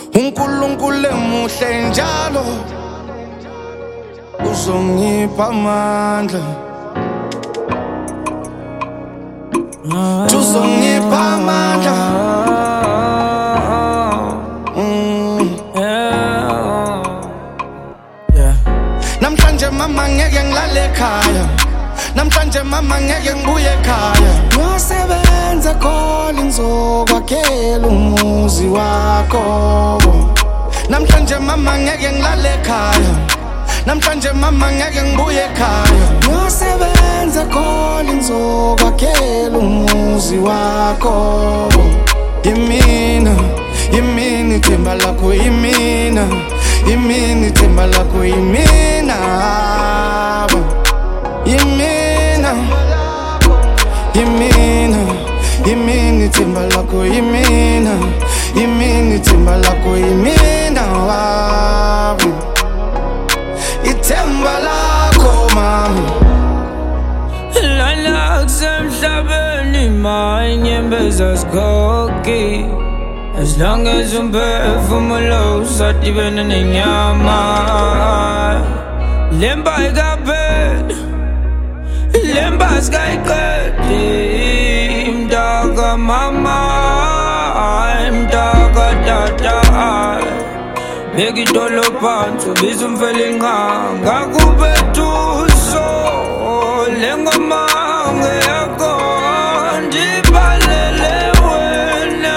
uNkulunkulu emuhle njalo uzongipha amandla, uzongipha amandla. Namhlanje mama ngeke ngilale ekhaya, namhlanje mama ngeke ngibuye ekhaya. Ngiyosebenza khona ngizokwakhela umuzi wakho. Namhlanje mama ngeke ngilale ekhaya, namhlanje mama ngeke ngibuye ekhaya. Ngiyosebenza khona ngizokwakhela umuzi wakho. Yimina, yimina ithemba lakho, yimina, yimina ithemba lakho, yimina, yimina, yimina, yimina ithemba lakho, yimina, yimina ithemba lakho, yimina, ithemba lakho mama. Lana kusemhlabeni manyembeza sigogi, as long as umphefumulo usadibene nenyama. Lemba ikaphela, lemba sikayiqedi, mdaka mama, mdaka tata. Beki dolo phansi ubiza umfelingqa ngakubethuso lengoma ngeyakho ndibhalele wena,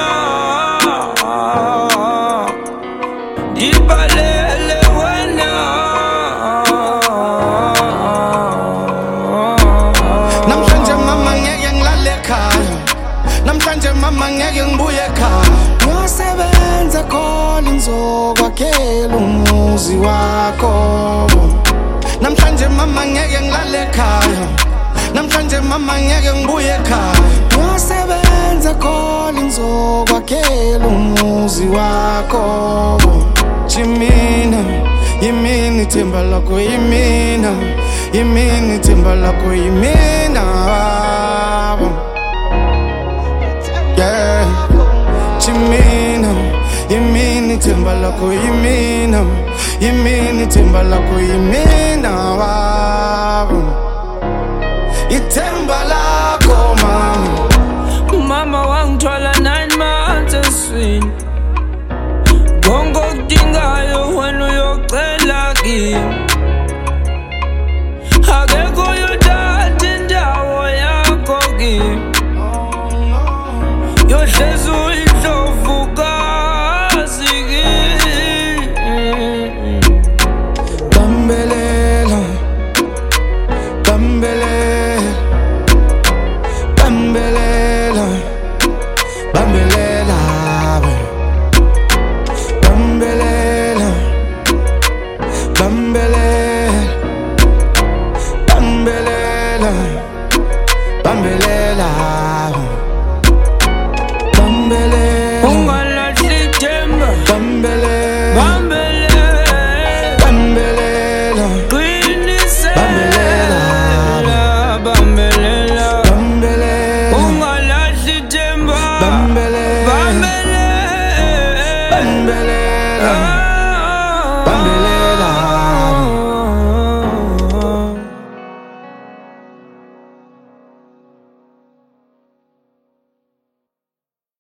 ndibhalele wena. Namhlanje mama ngeke ngilale ekhaya, namhlanje mama ngeke ngibuye ekhaya. Ngiyosebenza khona ngizokwakhela umuzi wakho. Namhlanje mama ngeke ngilale ekhaya, namhlanje mama ngeke ngibuye ekhaya. Ngiyosebenza khona ngizokwakhela umuzi wakho. Yimina, yimina ithemba lakho, yimina, yimina ithemba lakho, yimina, yeah. Yimina, yimina ithemba lakho, yimina, yimina ithemba lakho, yimina, ithemba lakho mama. Mama wangithwala 9 months eswini, konke okudingayo wena uyocela kimi. Akekho uyothatha indawo yakho kimi, yohlezi